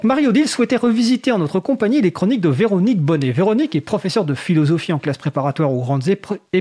Marie-Odile souhaitait revisiter en notre compagnie les chroniques de Véronique Bonnet. Véronique est professeure de philosophie en classe préparatoire aux grandes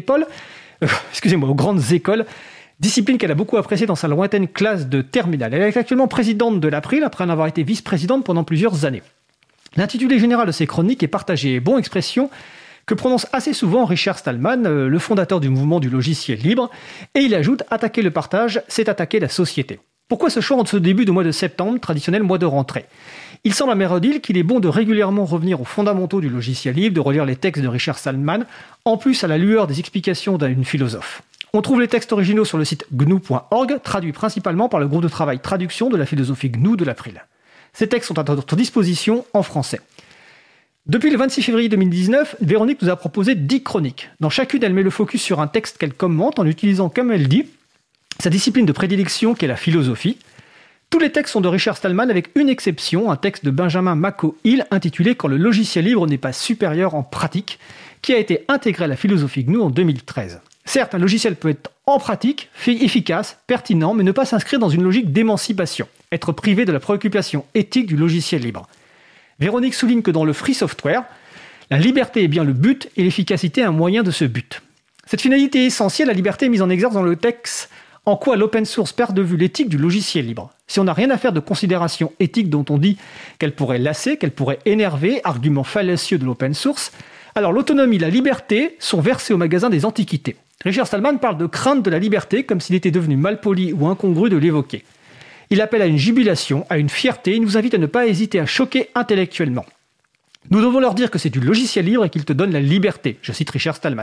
écoles, discipline qu'elle a beaucoup appréciée dans sa lointaine classe de terminale. Elle est actuellement présidente de l'April après en avoir été vice-présidente pendant plusieurs années. L'intitulé général de ces chroniques est partagé. Bon, expression que prononce assez souvent Richard Stallman, le fondateur du mouvement du logiciel libre, et il ajoute « Attaquer le partage, c'est attaquer la société ». Pourquoi ce choix en ce début de mois de septembre, traditionnel mois de rentrée ? Il semble à Marie-Odile qu'il est bon de régulièrement revenir aux fondamentaux du logiciel libre, de relire les textes de Richard Stallman, en plus à la lueur des explications d'une philosophe. On trouve les textes originaux sur le site gnu.org, traduits principalement par le groupe de travail traduction de la philosophie GNU de l'April. Ces textes sont à notre disposition en français. Depuis le 26 février 2019, Véronique nous a proposé 10 chroniques. Dans chacune, elle met le focus sur un texte qu'elle commente en utilisant, comme elle dit, sa discipline de prédilection qui est la philosophie. Tous les textes sont de Richard Stallman avec une exception, un texte de Benjamin Mako-Hill intitulé « Quand le logiciel libre n'est pas supérieur en pratique », qui a été intégré à la philosophie GNU en 2013. Certes, un logiciel peut être en pratique, efficace, pertinent, mais ne pas s'inscrire dans une logique d'émancipation, être privé de la préoccupation éthique du logiciel libre. Véronique souligne que dans le free software, la liberté est bien le but et l'efficacité un moyen de ce but. Cette finalité essentielle, la liberté est mise en exergue dans le texte « En quoi l'open source perd de vue l'éthique du logiciel libre ?» Si on n'a rien à faire de considérations éthiques dont on dit qu'elle pourrait lasser, qu'elle pourrait énerver, argument fallacieux de l'open source, alors l'autonomie et la liberté sont versées au magasin des antiquités. Richard Stallman parle de crainte de la liberté comme s'il était devenu malpoli ou incongru de l'évoquer. Il appelle à une jubilation, à une fierté, il nous invite à ne pas hésiter à choquer intellectuellement. Nous devons leur dire que c'est du logiciel libre et qu'il te donne la liberté, je cite Richard Stallman.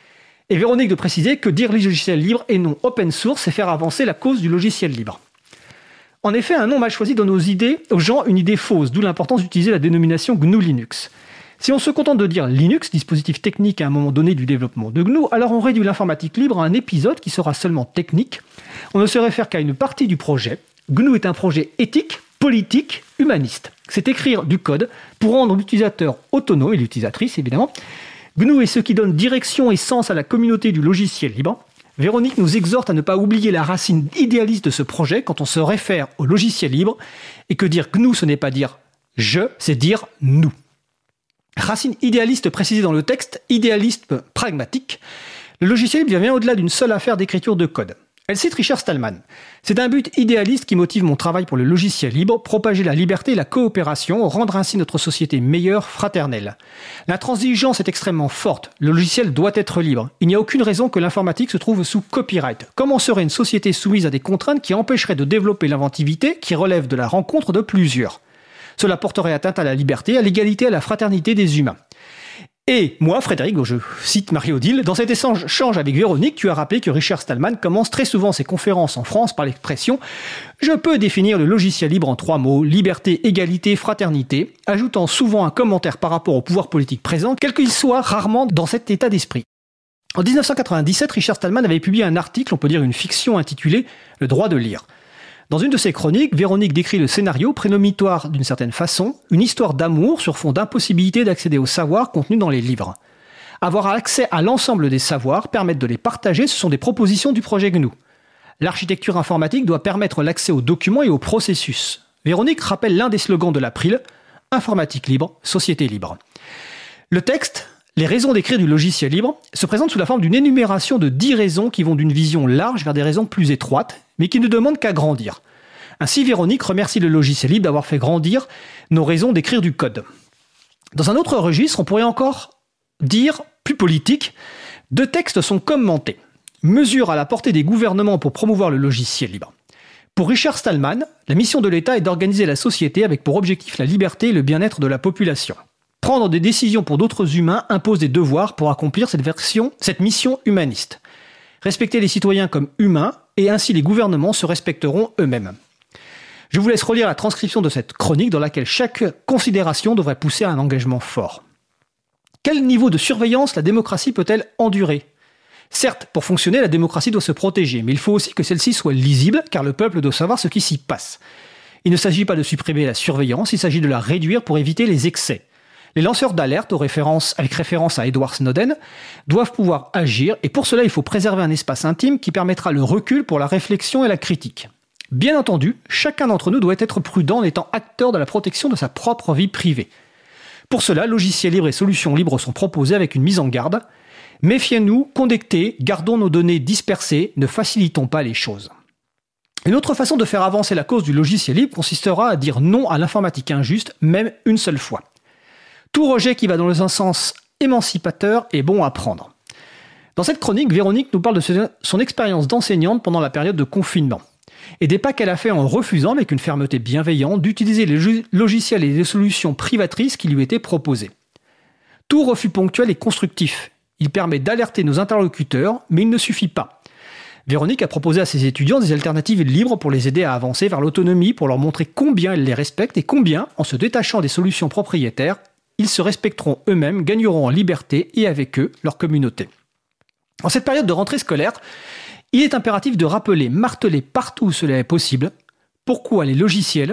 Et Véronique de préciser que dire logiciel libre et non open source, c'est faire avancer la cause du logiciel libre. En effet, un nom mal choisi donne aux gens une idée fausse, d'où l'importance d'utiliser la dénomination GNU Linux. Si on se contente de dire Linux, dispositif technique à un moment donné du développement de GNU, alors on réduit l'informatique libre à un épisode qui sera seulement technique. On ne se réfère qu'à une partie du projet. GNU est un projet éthique, politique, humaniste. C'est écrire du code pour rendre l'utilisateur autonome, et l'utilisatrice évidemment. GNU est ce qui donne direction et sens à la communauté du logiciel libre. Véronique nous exhorte à ne pas oublier la racine idéaliste de ce projet quand on se réfère au logiciel libre et que dire GNU, ce n'est pas dire « je », c'est dire « nous ». Racine idéaliste précisée dans le texte, idéaliste pragmatique. Le logiciel libre vient au-delà d'une seule affaire d'écriture de code. Elle cite Richard Stallman. C'est un but idéaliste qui motive mon travail pour le logiciel libre, propager la liberté et la coopération, rendre ainsi notre société meilleure, fraternelle. L'intransigeance est extrêmement forte. Le logiciel doit être libre. Il n'y a aucune raison que l'informatique se trouve sous copyright. Comment serait une société soumise à des contraintes qui empêcheraient de développer l'inventivité qui relève de la rencontre de plusieurs ? Cela porterait atteinte à la liberté, à l'égalité, à la fraternité des humains. Et moi, Frédéric, je cite Marie-Odile, dans cet échange avec Véronique, tu as rappelé que Richard Stallman commence très souvent ses conférences en France par l'expression « Je peux définir le logiciel libre en 3 mots, liberté, égalité, fraternité », ajoutant souvent un commentaire par rapport au pouvoir politique présent, quel qu'il soit rarement dans cet état d'esprit. En 1997, Richard Stallman avait publié un article, on peut dire une fiction intitulée « Le droit de lire ». Dans une de ses chroniques, Véronique décrit le scénario, prénominatoire d'une certaine façon, une histoire d'amour sur fond d'impossibilité d'accéder aux savoirs contenus dans les livres. Avoir accès à l'ensemble des savoirs, permettre de les partager, ce sont des propositions du projet GNU. L'architecture informatique doit permettre l'accès aux documents et aux processus. Véronique rappelle l'un des slogans de l'April, « Informatique libre, société libre ». Le texte, les raisons d'écrire du logiciel libre, se présente sous la forme d'une énumération de 10 raisons qui vont d'une vision large vers des raisons plus étroites, mais qui ne demandent qu'à grandir. Ainsi, Véronique remercie le logiciel libre d'avoir fait grandir nos raisons d'écrire du code. Dans un autre registre, on pourrait encore dire, plus politique, 2 textes sont commentés. Mesures à la portée des gouvernements pour promouvoir le logiciel libre. Pour Richard Stallman, la mission de l'État est d'organiser la société avec pour objectif la liberté et le bien-être de la population. Prendre des décisions pour d'autres humains impose des devoirs pour accomplir cette mission humaniste. Respecter les citoyens comme humains, et ainsi les gouvernements se respecteront eux-mêmes. Je vous laisse relire la transcription de cette chronique dans laquelle chaque considération devrait pousser à un engagement fort. Quel niveau de surveillance la démocratie peut-elle endurer ? Certes, pour fonctionner, la démocratie doit se protéger, mais il faut aussi que celle-ci soit lisible, car le peuple doit savoir ce qui s'y passe. Il ne s'agit pas de supprimer la surveillance, il s'agit de la réduire pour éviter les excès. Les lanceurs d'alerte, avec référence à Edward Snowden, doivent pouvoir agir, et pour cela, il faut préserver un espace intime qui permettra le recul pour la réflexion et la critique. Bien entendu, chacun d'entre nous doit être prudent en étant acteur de la protection de sa propre vie privée. Pour cela, logiciels libres et solutions libres sont proposés avec une mise en garde. Méfiez-nous, connectez, gardons nos données dispersées, ne facilitons pas les choses. Une autre façon de faire avancer la cause du logiciel libre consistera à dire non à l'informatique injuste, même une seule fois. Tout rejet qui va dans un sens émancipateur est bon à prendre. Dans cette chronique, Véronique nous parle de son expérience d'enseignante pendant la période de confinement et des pas qu'elle a fait en refusant, avec une fermeté bienveillante, d'utiliser les logiciels et les solutions privatrices qui lui étaient proposées. Tout refus ponctuel est constructif. Il permet d'alerter nos interlocuteurs, mais il ne suffit pas. Véronique a proposé à ses étudiants des alternatives libres pour les aider à avancer vers l'autonomie, pour leur montrer combien elle les respecte et combien, en se détachant des solutions propriétaires, ils se respecteront eux-mêmes, gagneront en liberté et avec eux leur communauté. En cette période de rentrée scolaire, il est impératif de rappeler, marteler partout où cela est possible, pourquoi les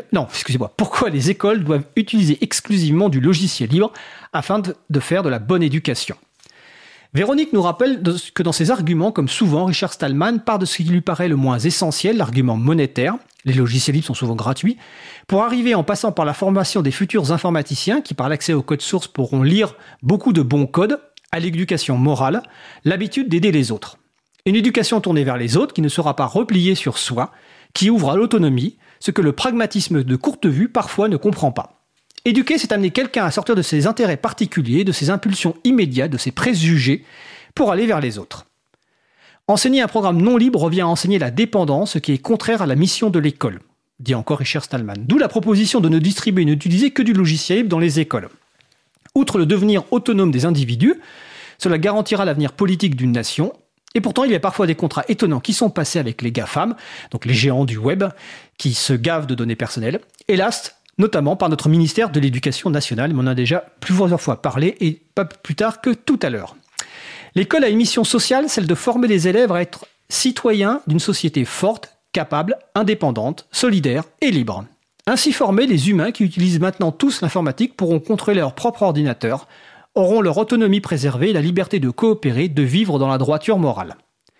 écoles doivent utiliser exclusivement du logiciel libre afin de faire de la bonne éducation. Véronique nous rappelle que dans ses arguments, comme souvent, Richard Stallman part de ce qui lui paraît le moins essentiel, l'argument monétaire. Les logiciels libres sont souvent gratuits. Pour arriver en passant par la formation des futurs informaticiens qui, par l'accès au code source, pourront lire beaucoup de bons codes, à l'éducation morale, l'habitude d'aider les autres. Une éducation tournée vers les autres qui ne sera pas repliée sur soi, qui ouvre à l'autonomie, ce que le pragmatisme de courte vue parfois ne comprend pas. Éduquer, c'est amener quelqu'un à sortir de ses intérêts particuliers, de ses impulsions immédiates, de ses préjugés, pour aller vers les autres. Enseigner un programme non libre revient à enseigner la dépendance, ce qui est contraire à la mission de l'école, dit encore Richard Stallman. D'où la proposition de ne distribuer et n'utiliser que du logiciel libre dans les écoles. Outre le devenir autonome des individus, cela garantira l'avenir politique d'une nation. Et pourtant, il y a parfois des contrats étonnants qui sont passés avec les GAFAM, donc les géants du web, qui se gavent de données personnelles. Hélas, notamment par notre ministère de l'Éducation nationale, mais on en a déjà plusieurs fois parlé, et pas plus tard que tout à l'heure. L'école a une mission sociale, celle de former les élèves à être citoyens d'une société forte, capable, indépendante, solidaire et libre. Ainsi formés, les humains qui utilisent maintenant tous l'informatique pourront contrôler leur propre ordinateur, auront leur autonomie préservée et la liberté de coopérer, de vivre dans la droiture morale.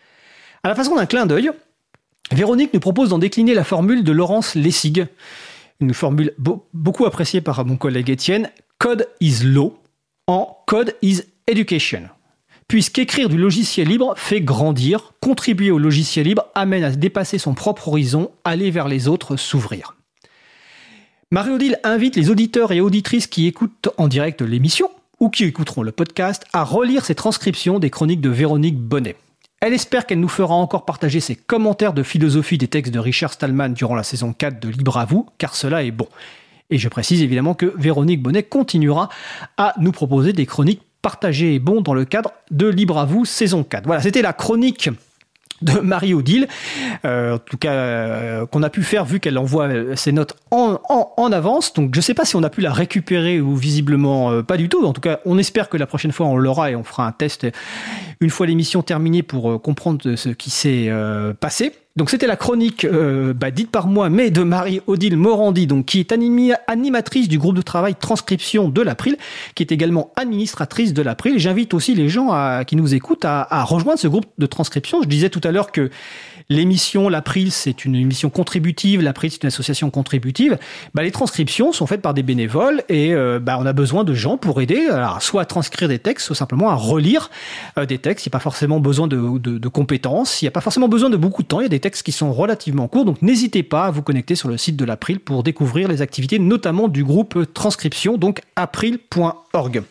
À la façon d'un clin d'œil, Véronique nous propose d'en décliner la formule de Laurence Lessig, une formule beaucoup appréciée par mon collègue Étienne, « Code is law » en « Code is education ». Puisqu'écrire du logiciel libre fait grandir, contribuer au logiciel libre amène à dépasser son propre horizon, aller vers les autres, s'ouvrir. Marie-Odile invite les auditeurs et auditrices qui écoutent en direct l'émission, ou qui écouteront le podcast, à relire ces transcriptions des chroniques de Véronique Bonnet. Elle espère qu'elle nous fera encore partager ses commentaires de philosophie des textes de Richard Stallman durant la saison 4 de Libre à vous, car cela est bon. Et je précise évidemment que Véronique Bonnet continuera à nous proposer des chroniques partagées et bons dans le cadre de Libre à vous, saison 4. Voilà, c'était la chronique de Marie-Odile, en tout cas qu'on a pu faire vu qu'elle envoie ses notes en avance. Donc je ne sais pas si on a pu la récupérer ou visiblement pas du tout. En tout cas, on espère que la prochaine fois on l'aura et on fera un test une fois l'émission terminée pour comprendre ce qui s'est passé. Donc c'était la chronique dite par moi, mais de Marie-Odile Morandi, donc qui est animatrice du groupe de travail transcription de l'April, qui est également administratrice de l'April. J'invite aussi les gens qui nous écoutent à rejoindre ce groupe de transcription. Je disais tout à l'heure que l'émission l'April, c'est une émission contributive, l'April, c'est une association contributive. Les transcriptions sont faites par des bénévoles et on a besoin de gens pour aider, alors, soit à transcrire des textes, soit simplement à relire des textes. Il n'y a pas forcément besoin de compétences, il n'y a pas forcément besoin de beaucoup de temps, il y a des textes qui sont relativement courts, donc n'hésitez pas à vous connecter sur le site de l'April pour découvrir les activités, notamment du groupe transcription, donc april.org.